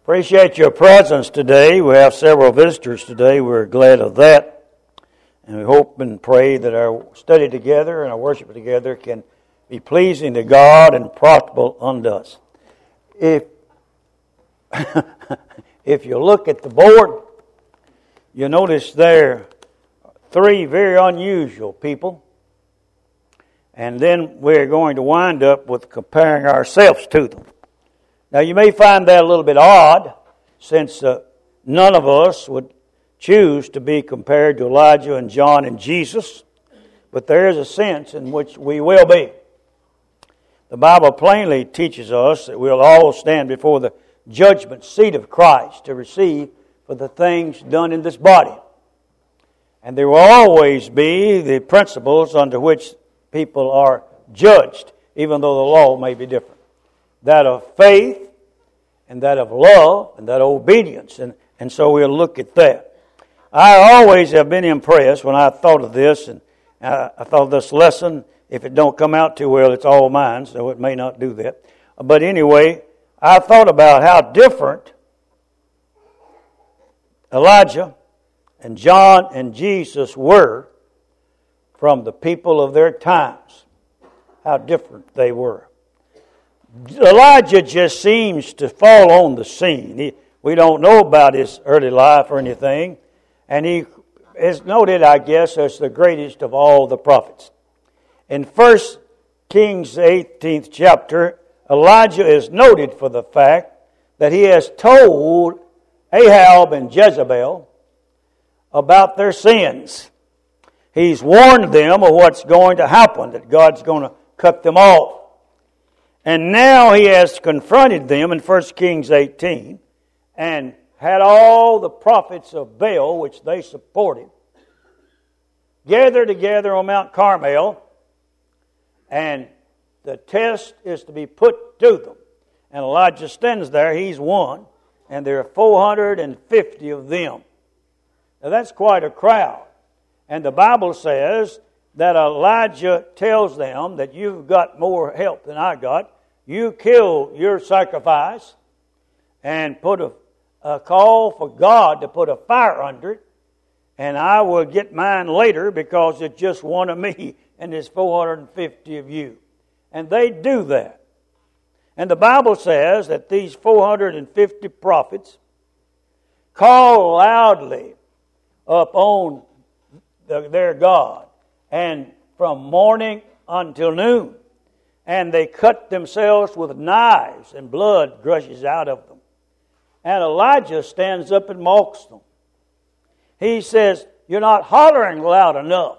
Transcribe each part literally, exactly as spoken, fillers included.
Appreciate your presence today. We have several visitors today. We're glad of that. And we hope and pray that our study together and our worship together can be pleasing to God and profitable unto us. If, if you look at the board, you notice there are three very unusual people. And then we're going to wind up with comparing ourselves to them. Now, you may find that a little bit odd, since uh, none of us would choose to be compared to Elijah and John and Jesus, but there is a sense in which we will be. The Bible plainly teaches us that we'll all stand before the judgment seat of Christ to receive for the things done in this body. And there will always be the principles under which people are judged, even though the law may be different. That of faith, and that of love, and that of obedience. And, and so we'll look at that. I always have been impressed when I thought of this, and I, I thought this lesson, if it don't come out too well, it's all mine, so it may not do that. But anyway, I thought about how different Elijah and John and Jesus were from the people of their times. How different they were. Elijah just seems to fall on the scene. He, we don't know about his early life or anything. And he is noted, I guess, as the greatest of all the prophets. In First Kings eighteenth chapter, Elijah is noted for the fact that he has told Ahab and Jezebel about their sins. He's warned them of what's going to happen, that God's going to cut them off. And now he has confronted them in First Kings eighteen and had all the prophets of Baal, which they supported, gather together on Mount Carmel, and the test is to be put to them. And Elijah stands there, he's one, and there are four hundred fifty of them. Now that's quite a crowd. And the Bible says that Elijah tells them that you've got more help than I got. You kill your sacrifice and put a, a call for God to put a fire under it, and I will get mine later because it's just one of me and there's four hundred fifty of you. And they do that. And the Bible says that these four hundred fifty prophets call loudly upon the, their God, and from morning until noon. And they cut themselves with knives, and blood gushes out of them. And Elijah stands up and mocks them. He says, "You're not hollering loud enough."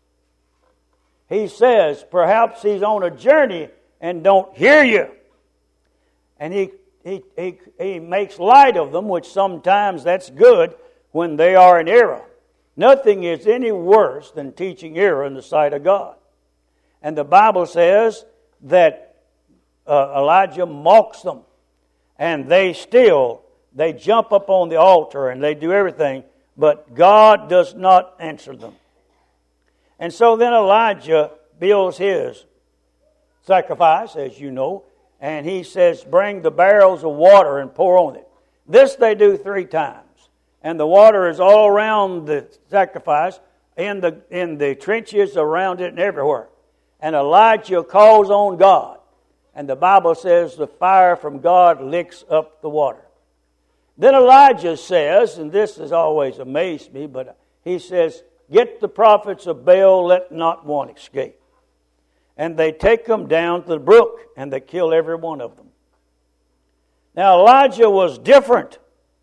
He says, perhaps he's on a journey and don't hear you. And he, he, he, he makes light of them, which sometimes that's good when they are in error. Nothing is any worse than teaching error in the sight of God. And the Bible says that uh, Elijah mocks them, and they still, they jump up on the altar and they do everything, but God does not answer them. And so then Elijah builds his sacrifice, as you know, and he says, bring the barrels of water and pour on it. This they do three times. And the water is all around the sacrifice, in the in the trenches around it and everywhere. And Elijah calls on God. And the Bible says the fire from God licks up the water. Then Elijah says, and this has always amazed me, but he says, get the prophets of Baal, let not one escape. And they take them down to the brook, and they kill every one of them. Now Elijah was different.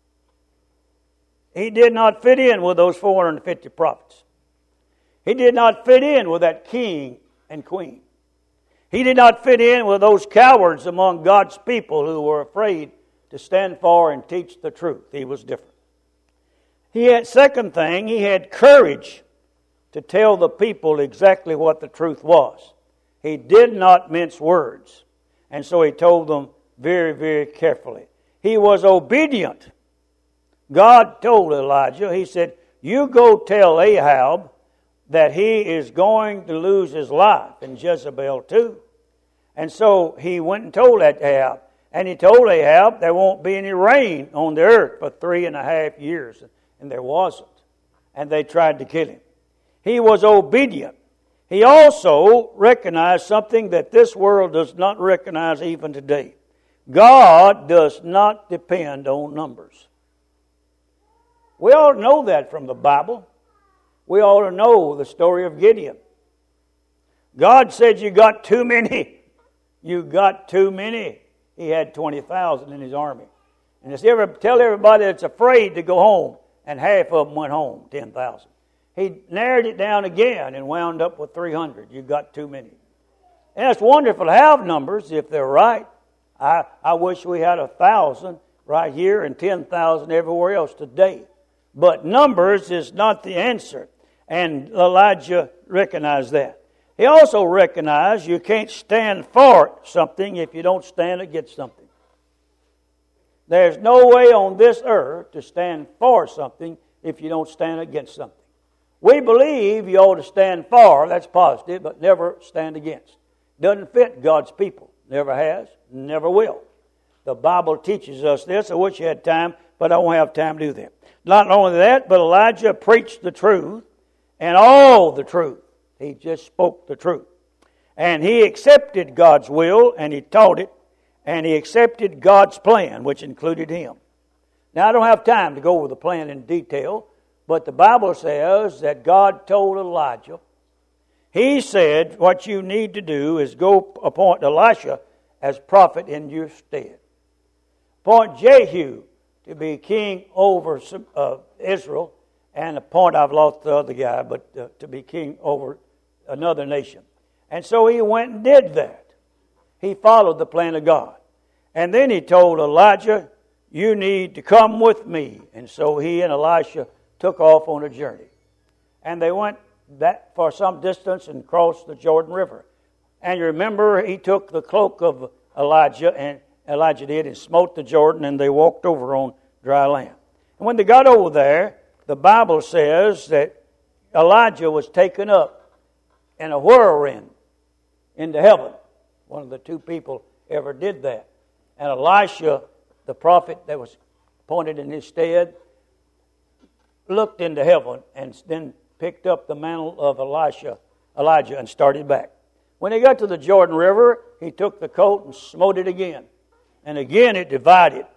He did not fit in with those four hundred fifty prophets. He did not fit in with that king and queen. He did not fit in with those cowards among God's people who were afraid to stand for and teach the truth. He was different. He had, second thing, he had courage to tell the people exactly what the truth was. He did not mince words. And so he told them very, very carefully. He was obedient. God told Elijah, he said, you go tell Ahab that he is going to lose his life, and Jezebel too. And so he went and told that Ahab. And he told Ahab there won't be any rain on the earth for three and a half years. And there wasn't. And they tried to kill him. He was obedient. He also recognized something that this world does not recognize even today. God does not depend on numbers. We ought to know that from the Bible. We ought to know the story of Gideon. God said, you got too many. You got too many. He had twenty thousand in his army. And just ever tell everybody that's afraid to go home, and half of them went home, ten thousand. He narrowed it down again and wound up with three hundred. You got too many. And it's wonderful to have numbers if they're right. I, I wish we had a thousand right here and ten thousand everywhere else today. But numbers is not the answer. And Elijah recognized that. He also recognized you can't stand for something if you don't stand against something. There's no way on this earth to stand for something if you don't stand against something. We believe you ought to stand for, that's positive, but never stand against. Doesn't fit God's people. Never has, never will. The Bible teaches us this. I wish you had time, but I won't have time to do that. Not only that, but Elijah preached the truth and all the truth. He just spoke the truth. And he accepted God's will, and he taught it, and he accepted God's plan, which included him. Now, I don't have time to go over the plan in detail, but the Bible says that God told Elijah, he said, what you need to do is go appoint Elisha as prophet in your stead. Appoint Jehu to be king over uh, Israel, and appoint, I've lost the other guy, but uh, to be king over another nation. And so he went and did that. He followed the plan of God. And then he told Elijah, you need to come with me. And so he and Elisha took off on a journey. And they went that for some distance and crossed the Jordan River. And you remember he took the cloak of Elijah, and Elijah did, and smote the Jordan, and they walked over on dry land. And when they got over there, the Bible says that Elijah was taken up in a whirlwind into heaven. One of the two people ever did that. And Elisha, the prophet that was appointed in his stead, looked into heaven and then picked up the mantle of Elisha, Elijah and started back. When he got to the Jordan River, he took the coat and smote it again. And again it divided.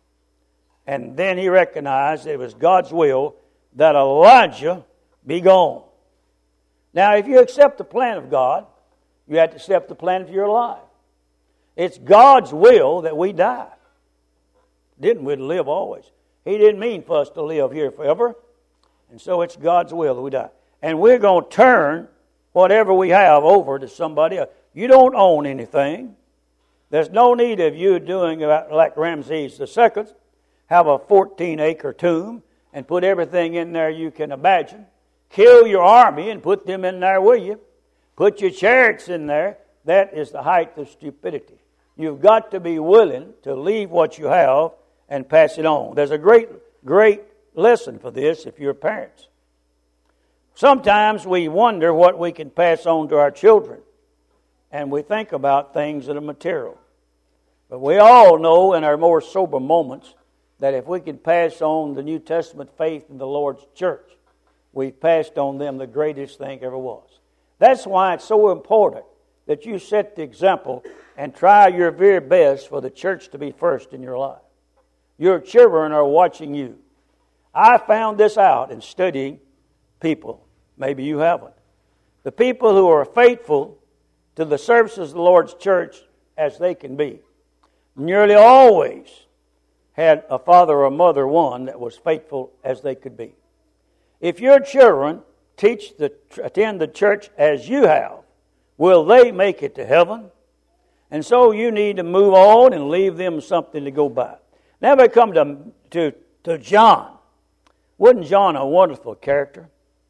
And then he recognized it was God's will that Elijah be gone. Now, if you accept the plan of God, you have to accept the plan of your life. It's God's will that we die. Didn't we live always? He didn't mean for us to live here forever. And so it's God's will that we die. And we're going to turn whatever we have over to somebody else. You don't own anything. There's no need of you doing like Ramses the Second, have a fourteen-acre tomb and put everything in there you can imagine. Kill your army and put them in there with you. Put your chariots in there. That is the height of stupidity. You've got to be willing to leave what you have and pass it on. There's a great, great lesson for this if you're parents. Sometimes we wonder what we can pass on to our children, and we think about things that are material. But we all know in our more sober moments that if we can pass on the New Testament faith in the Lord's church, we've passed on them the greatest thing ever was. That's why it's so important that you set the example and try your very best for the church to be first in your life. Your children are watching you. I found this out in studying people. Maybe you haven't. The people who are faithful to the services of the Lord's church as they can be nearly always had a father or mother, one, that was faithful as they could be. If your children teach the attend the church as you have, will they make it to heaven? And so you need to move on and leave them something to go by. Now we come to, to, to John. Wasn't John a wonderful character?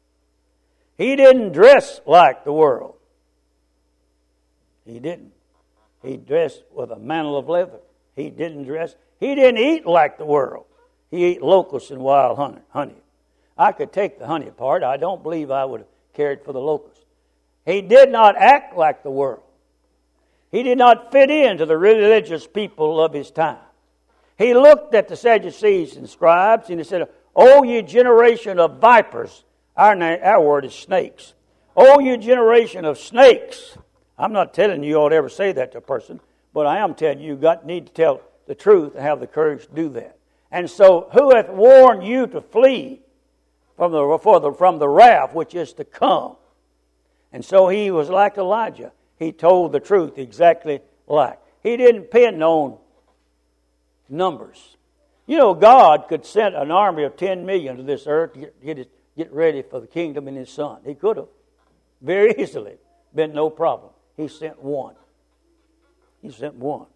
He didn't dress like the world. He didn't. He dressed with a mantle of leather. He didn't dress. He didn't eat like the world. He ate locusts and wild honey. I could take the honey part. I don't believe I would have cared for the locusts. He did not act like the world. He did not fit into the religious people of his time. He looked at the Sadducees and scribes and he said, "O ye generation of vipers," our, name, our word is snakes. "O ye generation of snakes." I'm not telling you you ought to ever say that to a person, but I am telling you you got need to tell the truth and have the courage to do that. And so, who hath warned you to flee from the, for the, from the wrath which is to come? And so he was like Elijah. He told the truth exactly like. He didn't pin on numbers. You know, God could send an army of ten million to this earth to get, get, it, get ready for the kingdom in His Son. He could have. Very easily. Been no problem. He sent one. He sent one.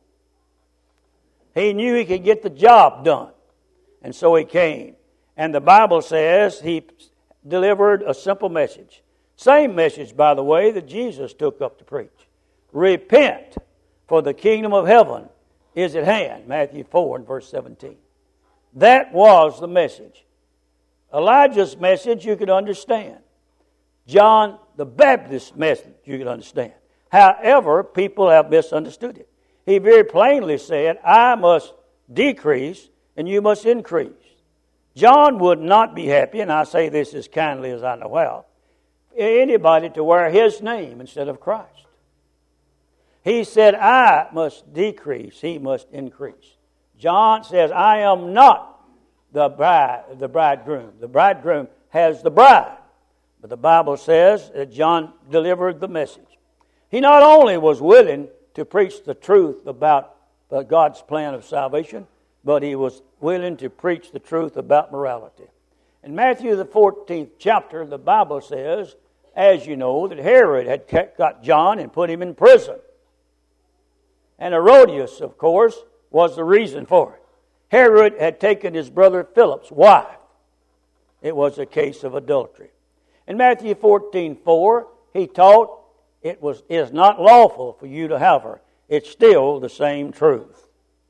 He knew He could get the job done. And so He came. And the Bible says He delivered a simple message. Same message, by the way, that Jesus took up to preach. Repent, for the kingdom of heaven is at hand. Matthew four and verse seventeen. That was the message. Elijah's message you could understand. John the Baptist's message you could understand. However, people have misunderstood it. He very plainly said, "I must decrease and you must increase." John would not be happy, and I say this as kindly as I know how, anybody to wear his name instead of Christ. He said, "I must decrease, he must increase." John says, "I am not the bride, the bridegroom. The bridegroom has the bride." But the Bible says that John delivered the message. He not only was willing to preach the truth about God's plan of salvation, but he was willing to preach the truth about morality. In Matthew the fourteenth chapter, the Bible says, as you know, that Herod had got John and put him in prison. And Herodias, of course, was the reason for it. Herod had taken his brother Philip's wife. It was a case of adultery. In Matthew fourteen four, he taught it was is not lawful for you to have her. It's still the same truth.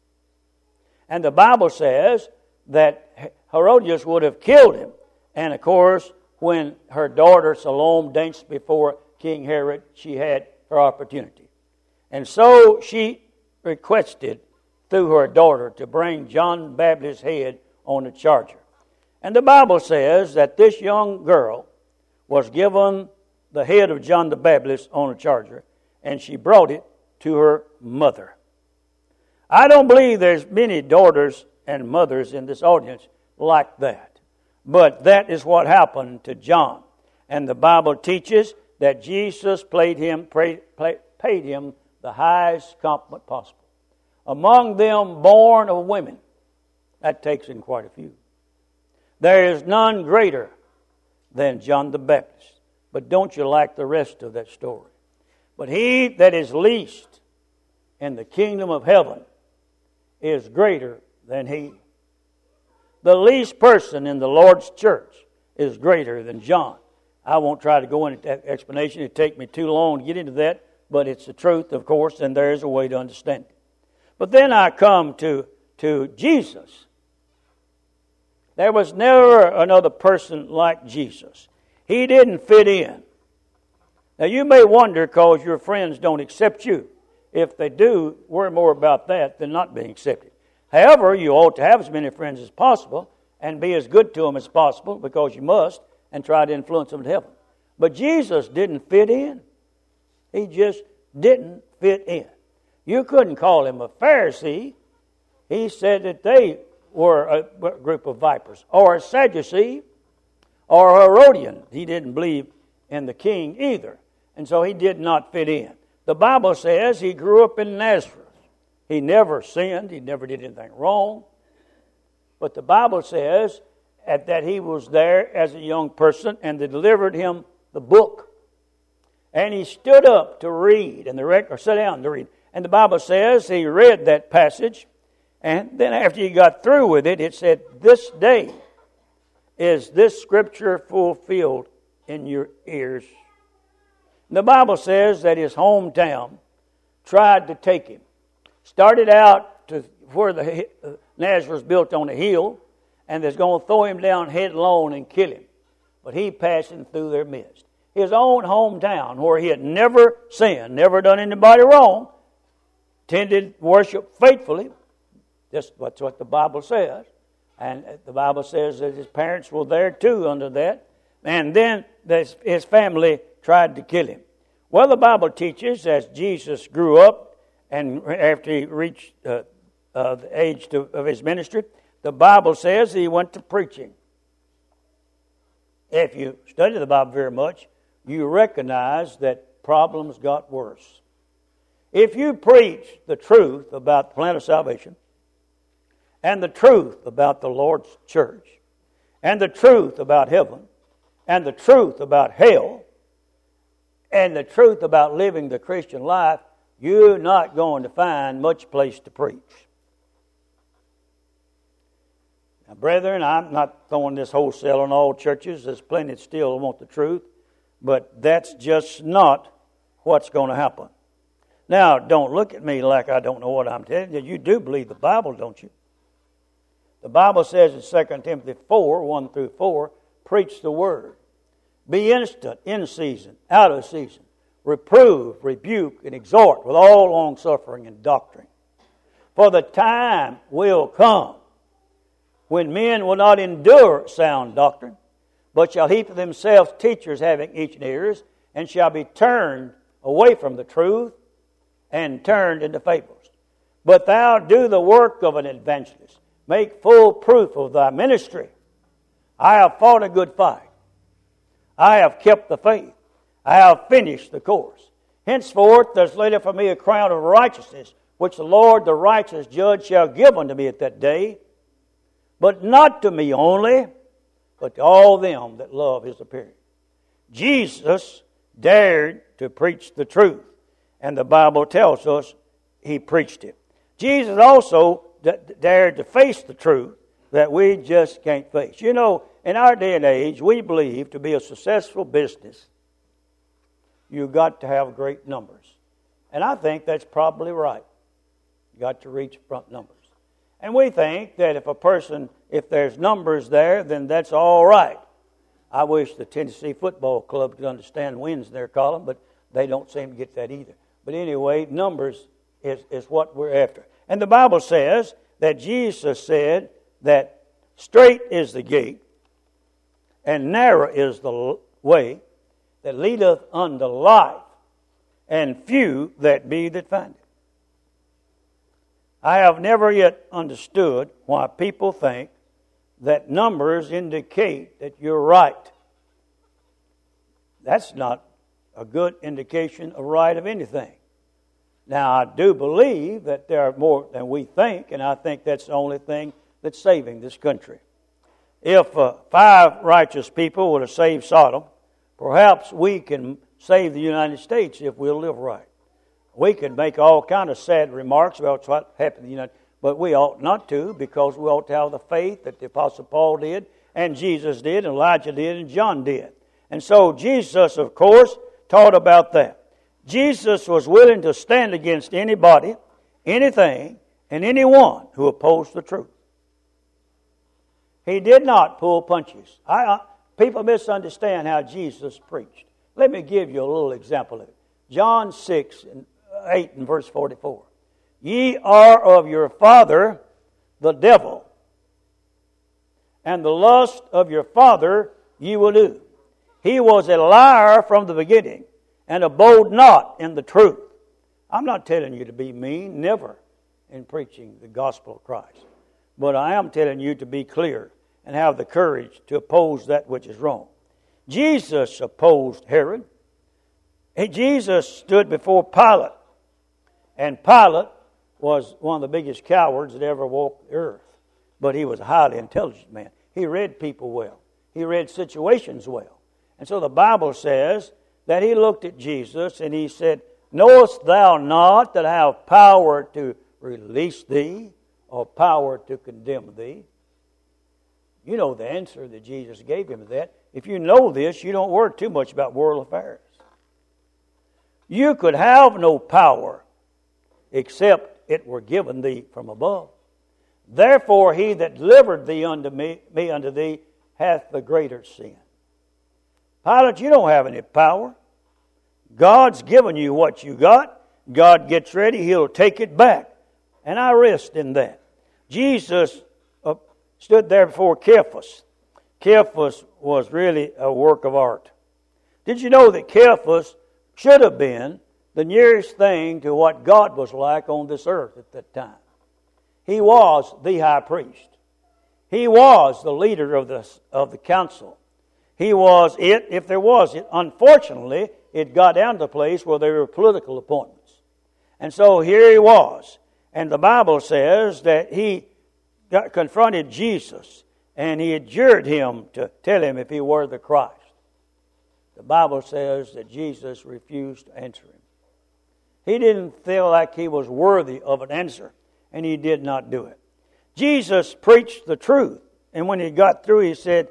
And the Bible says that Herodias would have killed him. And of course, when her daughter Salome danced before King Herod, she had her opportunity. And so she requested through her daughter to bring John the Baptist's head on a charger. And the Bible says that this young girl was given the head of John the Baptist on a charger, and she brought it to her mother. I don't believe there's many daughters and mothers in this audience like that. But that is what happened to John. And the Bible teaches that Jesus paid him, paid him the highest compliment possible. Among them born of women, that takes in quite a few. There is none greater than John the Baptist. But don't you like the rest of that story? But he that is least in the kingdom of heaven is greater than he. The least person in the Lord's church is greater than John. I won't try to go into that explanation. It'd take me too long to get into that, but it's the truth, of course, and there is a way to understand it. But then I come to, to Jesus. There was never another person like Jesus. He didn't fit in. Now you may wonder because your friends don't accept you. If they do, worry more about that than not being accepted. However, you ought to have as many friends as possible and be as good to them as possible because you must, and try to influence them to heaven. But Jesus didn't fit in. He just didn't fit in. You couldn't call him a Pharisee. He said that they were a group of vipers, or a Sadducee, or a Herodian. He didn't believe in the king either. And so he did not fit in. The Bible says he grew up in Nazareth. He never sinned. He never did anything wrong. But the Bible says that he was there as a young person, and they delivered him the book. And he stood up to read, and the rec- or sat down to read. And the Bible says he read that passage, and then after he got through with it, it said, "This day is this scripture fulfilled in your ears." And the Bible says that his hometown tried to take him. Started out to where the uh, Nazareth was built on a hill, and they're going to throw him down headlong and kill him. But he passing through their midst. His own hometown, where he had never sinned, never done anybody wrong, attended worship faithfully. That's what the Bible says. And the Bible says that his parents were there too under that. And then his family tried to kill him. Well, the Bible teaches as Jesus grew up and after he reached uh, uh, the age to, of his ministry, the Bible says he went to preaching. If you study the Bible very much, you recognize that problems got worse. If you preach the truth about the plan of salvation, and the truth about the Lord's church, and the truth about heaven, and the truth about hell, and the truth about living the Christian life, you're not going to find much place to preach. Now, brethren, I'm not throwing this wholesale on all churches. There's plenty that still want the truth, but that's just not what's going to happen. Now, don't look at me like I don't know what I'm telling you. You do believe the Bible, don't you? The Bible says in Second Timothy four, one through four, preach the word. Be instant, in season, out of season. Reprove, rebuke, and exhort with all longsuffering and doctrine. For the time will come when men will not endure sound doctrine, but shall heap to themselves teachers having itching ears, and shall be turned away from the truth and turned into fables. But thou do the work of an evangelist. Make full proof of thy ministry. I have fought a good fight. I have kept the faith. I have finished the course. Henceforth there's laid up for me a crown of righteousness, which the Lord, the righteous judge, shall give unto me at that day. But not to me only, but to all them that love his appearing. Jesus dared to preach the truth, and the Bible tells us he preached it. Jesus also d- dared to face the truth that we just can't face. You know, in our day and age, we believe to be a successful business, you've got to have great numbers. And I think that's probably right. You've got to reach front numbers. And we think that if a person, if there's numbers there, then that's all right. I wish the Tennessee Football Club could understand wins in their column, but they don't seem to get that either. But anyway, numbers is, is what we're after. And the Bible says that Jesus said that straight is the gate, and narrow is the way that leadeth unto life, and few that be that find it. I have never yet understood why people think that numbers indicate that you're right. That's not a good indication of right of anything. Now, I do believe that there are more than we think, and I think that's the only thing that's saving this country. If uh, five righteous people would have saved Sodom, perhaps we can save the United States if we'll live right. We could make all kind of sad remarks about what happened in the United States, but we ought not to, because we ought to have the faith that the Apostle Paul did, and Jesus did, and Elijah did, and John did. And so Jesus, of course, taught about that. Jesus was willing to stand against anybody, anything, and anyone who opposed the truth. He did not pull punches. I, uh, people misunderstand how Jesus preached. Let me give you a little example of it. John six and eight and verse forty-four. Ye are of your father the devil, and the lust of your father ye will do. He was a liar from the beginning, and abode not in the truth. I'm not telling you to be mean, never, in preaching the gospel of Christ. But I am telling you to be clear and have the courage to oppose that which is wrong. Jesus opposed Herod. Jesus stood before Pilate, and Pilate was one of the biggest cowards that ever walked the earth. But he was a highly intelligent man. He read people well. He read situations well. And so the Bible says that he looked at Jesus and he said, knowest thou not that I have power to release thee or power to condemn thee? You know the answer that Jesus gave him to that. If you know this, you don't worry too much about world affairs. You could have no power except it were given thee from above. Therefore he that delivered thee unto me, me unto thee hath the greater sin. Pilate, you don't have any power. God's given you what you got, God gets ready, He'll take it back. And I rest in that. Jesus uh, stood there before Caiaphas. Caiaphas was really a work of art. Did you know that Caiaphas should have been the nearest thing to what God was like on this earth at that time? He was the high priest. He was the leader of the, of the council. He was it, if there was it. Unfortunately, it got down to the place where there were political appointments. And so here he was. And the Bible says that he got, confronted Jesus, and he adjured him to tell him if he were the Christ. The Bible says that Jesus refused to answer him. He didn't feel like he was worthy of an answer, and he did not do it. Jesus preached the truth, and when he got through, he said,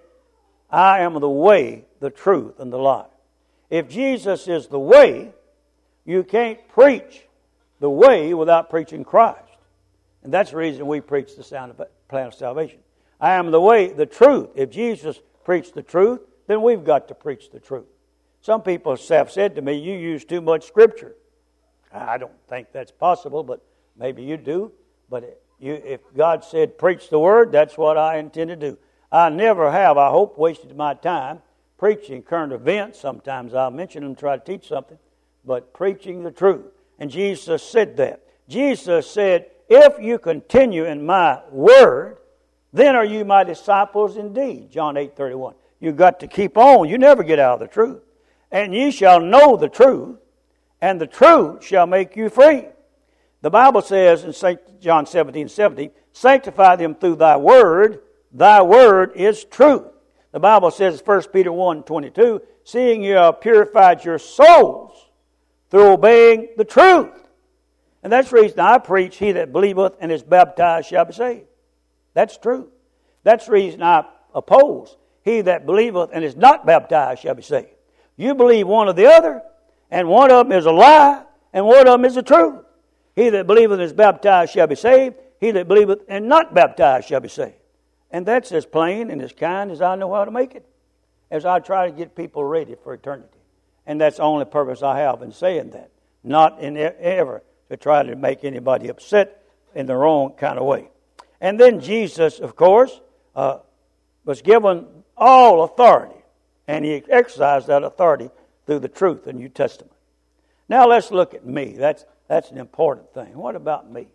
I am the way, the truth, and the life. If Jesus is the way, you can't preach the way without preaching Christ. And that's the reason we preach the sound of plan of salvation. I am the way, the truth. If Jesus preached the truth, then we've got to preach the truth. Some people have said to me, you use too much Scripture. I don't think that's possible, but maybe you do. But you, if God said preach the Word, that's what I intend to do. I never have, I hope, wasted my time preaching current events. Sometimes I'll mention them, try to teach something, but preaching the truth. And Jesus said that. Jesus said, if you continue in my word, then are you my disciples indeed. John eight thirty-one. You've got to keep on. You never get out of the truth. And ye shall know the truth, and the truth shall make you free. The Bible says in Saint John seventeen seventeen, sanctify them through thy word. Thy word is truth. The Bible says in First Peter one twenty-two, seeing you have purified your souls through obeying the truth. And that's the reason I preach, he that believeth and is baptized shall be saved. That's true. That's the reason I oppose, he that believeth and is not baptized shall be saved. You believe one or the other, and one of them is a lie, and one of them is the truth. He that believeth and is baptized shall be saved. He that believeth and not baptized shall be saved. And that's as plain and as kind as I know how to make it, as I try to get people ready for eternity. And that's the only purpose I have in saying that, not in ever to try to make anybody upset in the wrong kind of way. And then Jesus, of course, uh, was given all authority, and he exercised that authority through the truth in the New Testament. Now let's look at me. That's that's an important thing. What about me?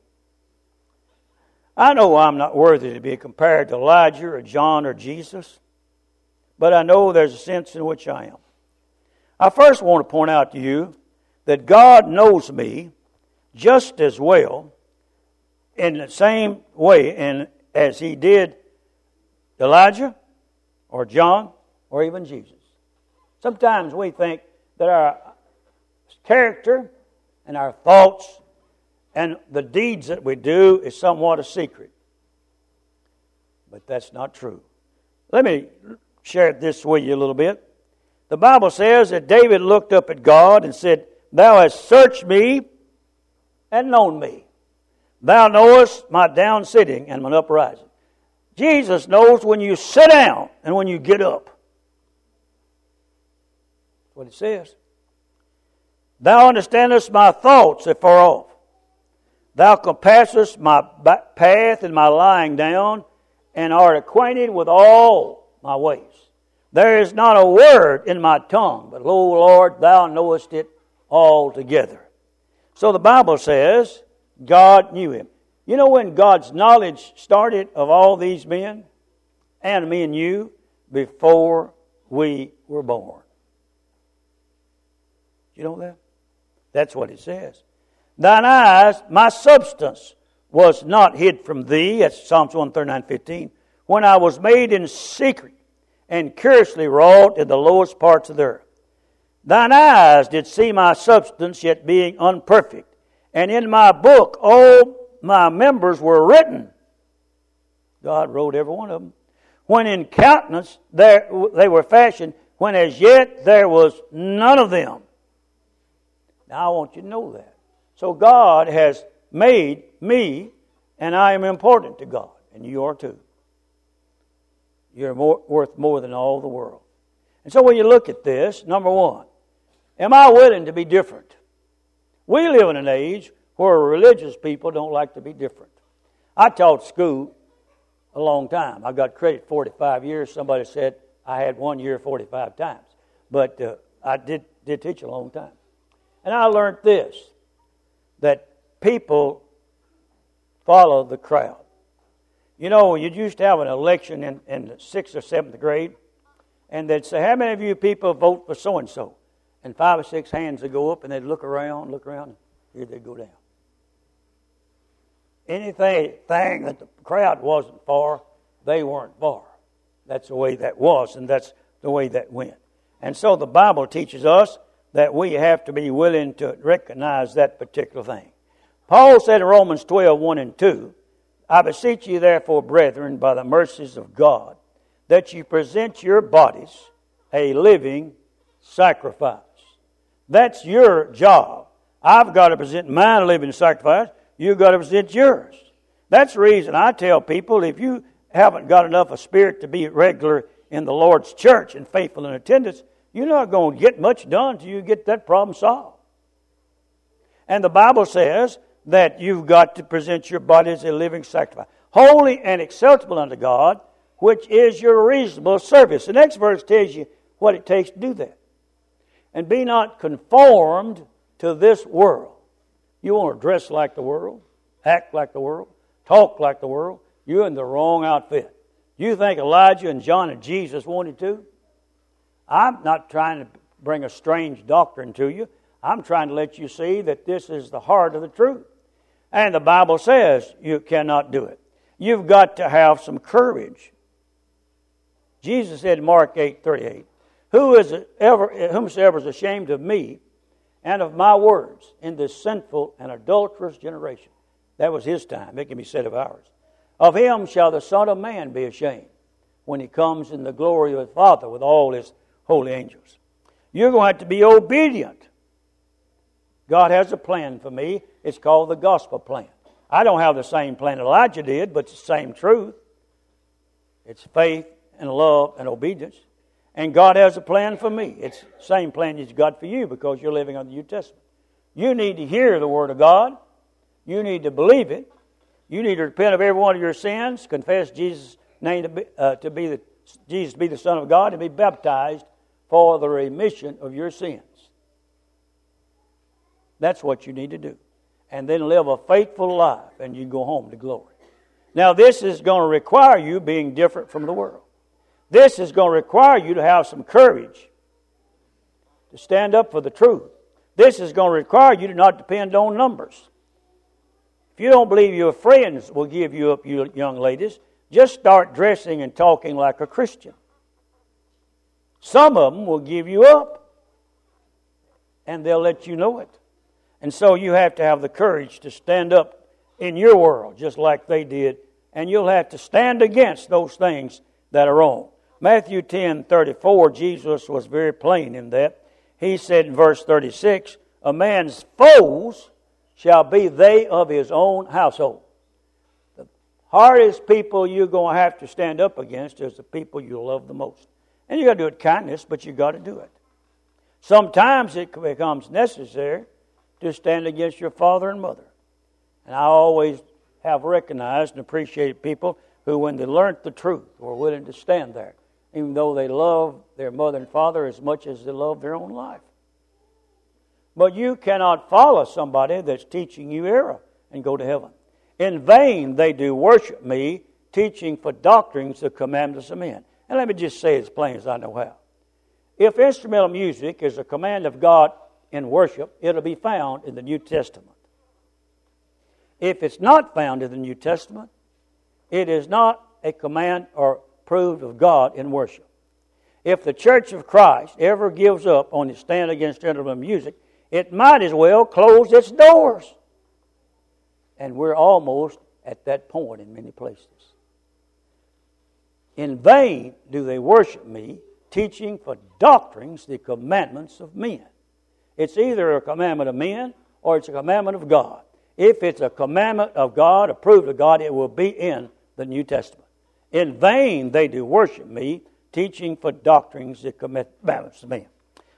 I know I'm not worthy to be compared to Elijah or John or Jesus, but I know there's a sense in which I am. I first want to point out to you that God knows me just as well in the same way and as he did Elijah or John or even Jesus. Sometimes we think that our character and our thoughts and the deeds that we do is somewhat a secret. But that's not true. Let me share this with you a little bit. The Bible says that David looked up at God and said, Thou hast searched me and known me. Thou knowest my down sitting and my uprising. Jesus knows when you sit down and when you get up. That's what it says. Thou understandest my thoughts afar off. Thou compassest my path and my lying down, and art acquainted with all my ways. There is not a word in my tongue, but, lo, Lord, thou knowest it altogether. So the Bible says God knew him. You know when God's knowledge started of all these men, and me and you, before we were born. You know that? That's what it says. Thine eyes, my substance, was not hid from thee. That's Psalms one thirty-nine fifteen. When I was made in secret and curiously wrought in the lowest parts of the earth. Thine eyes did see my substance, yet being unperfect. And in my book all my members were written. God wrote every one of them. When in countenance there, they were fashioned, when as yet there was none of them. Now I want you to know that. So God has made me, and I am important to God, and you are too. You're more, worth more than all the world. And so when you look at this, number one, am I willing to be different? We live in an age where religious people don't like to be different. I taught school a long time. I got credit forty-five years. Somebody said I had one year forty-five times. But uh, I did, did teach a long time. And I learned this, that people follow the crowd. You know, you used to have an election in, in the sixth or seventh grade, and they'd say, how many of you people vote for so-and-so? And five or six hands would go up, and they'd look around, look around, and here they'd go down. Anything thing that the crowd wasn't for, they weren't for. That's the way that was, and that's the way that went. And so the Bible teaches us that we have to be willing to recognize that particular thing. Paul said in Romans twelve, one and two, I beseech you therefore, brethren, by the mercies of God, that you present your bodies a living sacrifice. That's your job. I've got to present mine a living sacrifice. You've got to present yours. That's the reason I tell people, if you haven't got enough of spirit to be regular in the Lord's church and faithful in attendance, you're not going to get much done until you get that problem solved. And the Bible says that you've got to present your body as a living sacrifice, holy and acceptable unto God, which is your reasonable service. The next verse tells you what it takes to do that. And be not conformed to this world. You want to dress like the world, act like the world, talk like the world, you're in the wrong outfit. You think Elijah and John and Jesus wanted to? I'm not trying to bring a strange doctrine to you. I'm trying to let you see that this is the heart of the truth. And the Bible says you cannot do it. You've got to have some courage. Jesus said in Mark eight thirty-eight, Who is ever, whomsoever is ashamed of me and of my words in this sinful and adulterous generation. That was his time. It can be said of ours. Of him shall the Son of Man be ashamed when he comes in the glory of his Father with all his holy angels. You're going to have to be obedient. God has a plan for me. It's called the gospel plan. I don't have the same plan Elijah did, but it's the same truth. It's faith and love and obedience. And God has a plan for me. It's the same plan He's got for you because you're living on the New Testament. You need to hear the Word of God. You need to believe it. You need to repent of every one of your sins, confess Jesus' name to be, uh, to be the Jesus to be the Son of God, and be baptized for the remission of your sins. That's what you need to do. And then live a faithful life, and you go home to glory. Now, this is going to require you being different from the world. This is going to require you to have some courage to stand up for the truth. This is going to require you to not depend on numbers. If you don't believe your friends will give you up, you young ladies, just start dressing and talking like a Christian. Some of them will give you up, and they'll let you know it. And so you have to have the courage to stand up in your world, just like they did, and you'll have to stand against those things that are wrong. Matthew ten thirty-four, Jesus was very plain in that. He said in verse thirty-six, a man's foes shall be they of his own household. The hardest people you're going to have to stand up against is the people you love the most. And you got to do it kindness, but you got to do it. Sometimes it becomes necessary to stand against your father and mother. And I always have recognized and appreciated people who, when they learned the truth, were willing to stand there, even though they love their mother and father as much as they love their own life. But you cannot follow somebody that's teaching you error and go to heaven. In vain they do worship me, teaching for doctrines the commandments of men. And let me just say it as plain as I know how. If instrumental music is a command of God in worship, it'll be found in the New Testament. If it's not found in the New Testament, it is not a command or proved of God in worship. If the Church of Christ ever gives up on its stand against instrumental music, it might as well close its doors. And we're almost at that point in many places. In vain do they worship me, teaching for doctrines the commandments of men. It's either a commandment of men or it's a commandment of God. If it's a commandment of God, approved of God, it will be in the New Testament. In vain they do worship me, teaching for doctrines the commandments of men.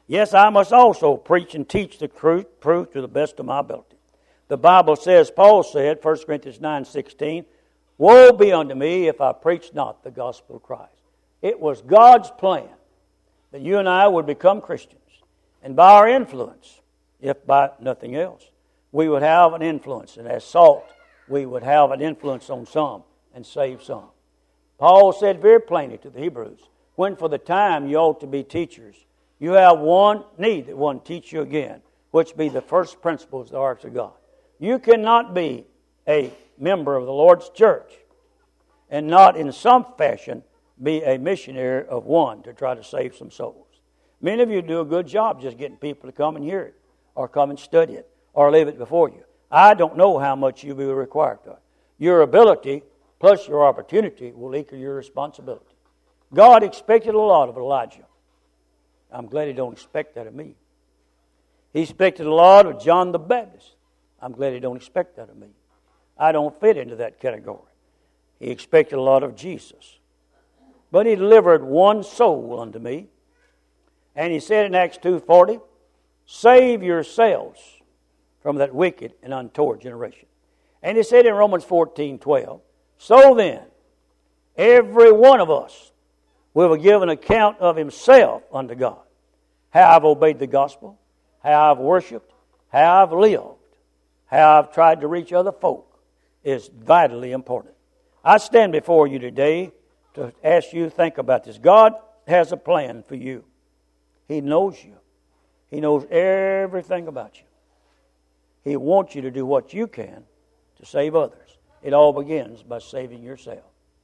Yes, I must also preach and teach the truth, truth to the best of my ability. The Bible says, Paul said, First Corinthians nine sixteen, woe be unto me if I preach not the gospel of Christ. It was God's plan that you and I would become Christians. And by our influence, if by nothing else, we would have an influence. And as salt, we would have an influence on some and save some. Paul said very plainly to the Hebrews, when for the time you ought to be teachers, you have one need that one teach you again, which be the first principles of the arts of God. You cannot be a member of the Lord's church and not in some fashion be a missionary of one to try to save some souls. Many of you do a good job just getting people to come and hear it or come and study it or leave it before you. I don't know how much you will require to it. Your ability plus your opportunity will equal your responsibility. God expected a lot of Elijah. I'm glad He don't expect that of me. He expected a lot of John the Baptist. I'm glad He don't expect that of me. I don't fit into that category. He expected a lot of Jesus. But He delivered one soul unto me. And He said in Acts two forty, save yourselves from that wicked and untoward generation. And He said in Romans fourteen twelve, so then, every one of us will give an account of himself unto God. How I've obeyed the gospel, how I've worshipped, how I've lived, how I've tried to reach other folk is vitally important. I stand before you today to ask you to think about this. God has a plan for you. He knows you. He knows everything about you. He wants you to do what you can to save others. It all begins by saving yourself.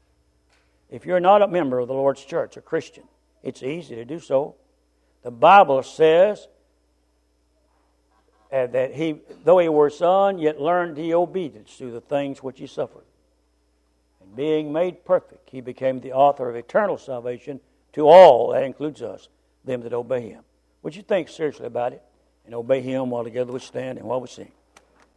If you're not a member of the Lord's church, a Christian, it's easy to do so. The Bible says uh, that he, though he were son, yet learned he obedience through the things which he suffered. And being made perfect, he became the author of eternal salvation to all, that includes us, them that obey him. Would you think seriously about it and obey him while together we stand and while we sing?